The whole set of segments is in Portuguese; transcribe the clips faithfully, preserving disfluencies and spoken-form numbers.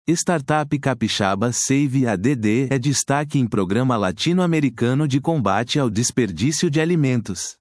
Startup capixaba Save A D D é destaque em programa latino-americano de combate ao desperdício de alimentos.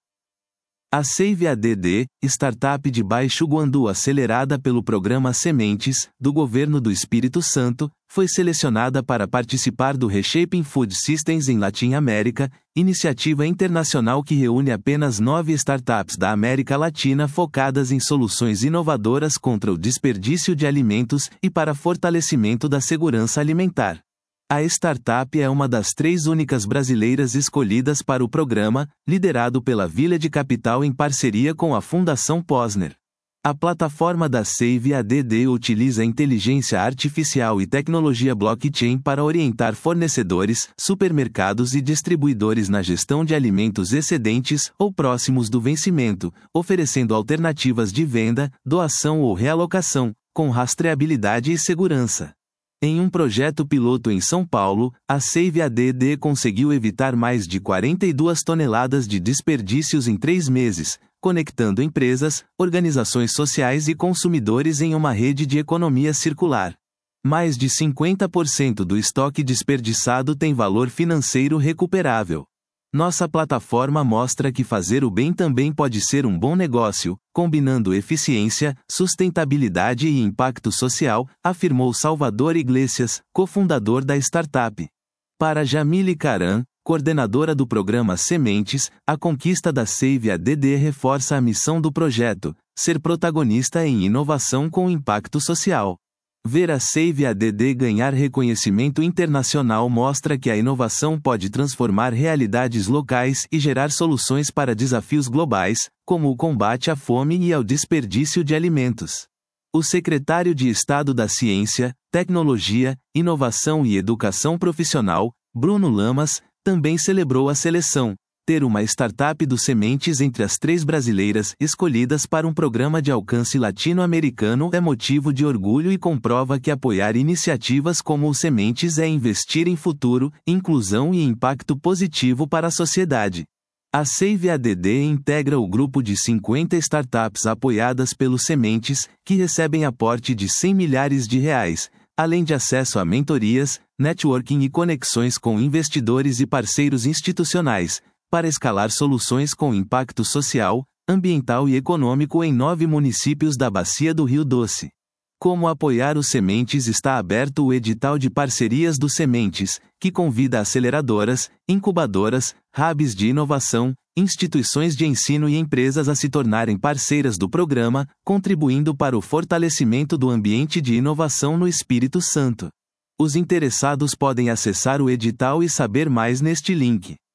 A Save A D D, startup de Baixo Guandu acelerada pelo programa Sementes, do Governo do Espírito Santo, foi selecionada para participar do Reshaping Food Systems em Latin América, iniciativa internacional que reúne apenas nove startups da América Latina focadas em soluções inovadoras contra o desperdício de alimentos e para fortalecimento da segurança alimentar. A startup é uma das três únicas brasileiras escolhidas para o programa, liderado pela Village Capital em parceria com a Fundação Posner. A plataforma da Save A D D utiliza inteligência artificial e tecnologia blockchain para orientar fornecedores, supermercados e distribuidores na gestão de alimentos excedentes ou próximos do vencimento, oferecendo alternativas de venda, doação ou realocação, com rastreabilidade e segurança. Em um projeto piloto em São Paulo, a Save A D D conseguiu evitar mais de quarenta e duas toneladas de desperdícios em três meses, conectando empresas, organizações sociais e consumidores em uma rede de economia circular. Mais de cinquenta por cento do estoque desperdiçado tem valor financeiro recuperável. Nossa plataforma mostra que fazer o bem também pode ser um bom negócio, combinando eficiência, sustentabilidade e impacto social, afirmou Salvador Iglesias, cofundador da startup. Para Jamile Caran, coordenadora do programa Sementes, a conquista da Save A D D reforça a missão do projeto: ser protagonista em inovação com impacto social. Ver a Save A D D ganhar reconhecimento internacional mostra que a inovação pode transformar realidades locais e gerar soluções para desafios globais, como o combate à fome e ao desperdício de alimentos. O secretário de Estado da Ciência, Tecnologia, Inovação e Educação Profissional, Bruno Lamas, também celebrou a seleção. Ter uma startup do Sementes entre as três brasileiras escolhidas para um programa de alcance latino-americano é motivo de orgulho e comprova que apoiar iniciativas como o Sementes é investir em futuro, inclusão e impacto positivo para a sociedade. A Save A D D integra o grupo de cinquenta startups apoiadas pelo Sementes, que recebem aporte de cem milhares de reais, além de acesso a mentorias, networking e conexões com investidores e parceiros institucionais, para escalar soluções com impacto social, ambiental e econômico em nove municípios da Bacia do Rio Doce. Como apoiar os Sementes? Está aberto o edital de parcerias do Sementes, que convida aceleradoras, incubadoras, hubs de inovação, instituições de ensino e empresas a se tornarem parceiras do programa, contribuindo para o fortalecimento do ambiente de inovação no Espírito Santo. Os interessados podem acessar o edital e saber mais neste link.